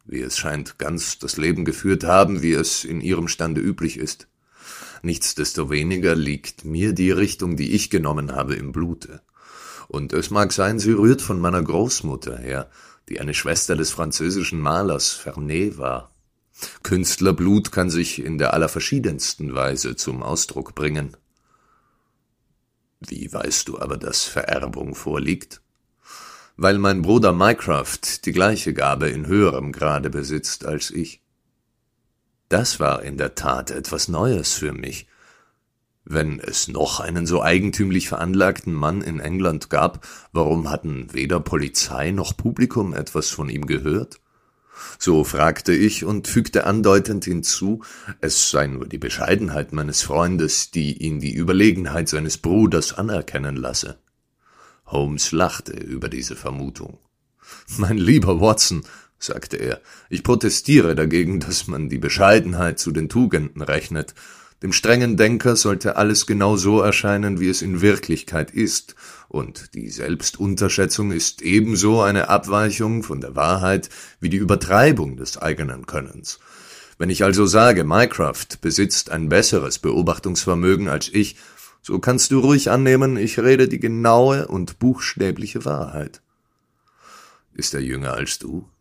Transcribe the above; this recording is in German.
wie es scheint, ganz das Leben geführt haben, wie es in ihrem Stande üblich ist. Nichtsdestoweniger liegt mir die Richtung, die ich genommen habe, im Blute. Und es mag sein, sie rührt von meiner Großmutter her, die eine Schwester des französischen Malers Vernet war. Künstlerblut kann sich in der allerverschiedensten Weise zum Ausdruck bringen. Wie weißt du aber, dass Vererbung vorliegt? Weil mein Bruder Mycroft die gleiche Gabe in höherem Grade besitzt als ich. Das war in der Tat etwas Neues für mich. Wenn es noch einen so eigentümlich veranlagten Mann in England gab, warum hatten weder Polizei noch Publikum etwas von ihm gehört? So fragte ich und fügte andeutend hinzu, es sei nur die Bescheidenheit meines Freundes, die ihn die Überlegenheit seines Bruders anerkennen lasse. Holmes lachte über diese Vermutung. »Mein lieber Watson«, sagte er, »ich protestiere dagegen, dass man die Bescheidenheit zu den Tugenden rechnet. Dem strengen Denker sollte alles genau so erscheinen, wie es in Wirklichkeit ist, und die Selbstunterschätzung ist ebenso eine Abweichung von der Wahrheit wie die Übertreibung des eigenen Könnens. Wenn ich also sage, Mycroft besitzt ein besseres Beobachtungsvermögen als ich, so kannst du ruhig annehmen, ich rede die genaue und buchstäbliche Wahrheit. Ist er jünger als du?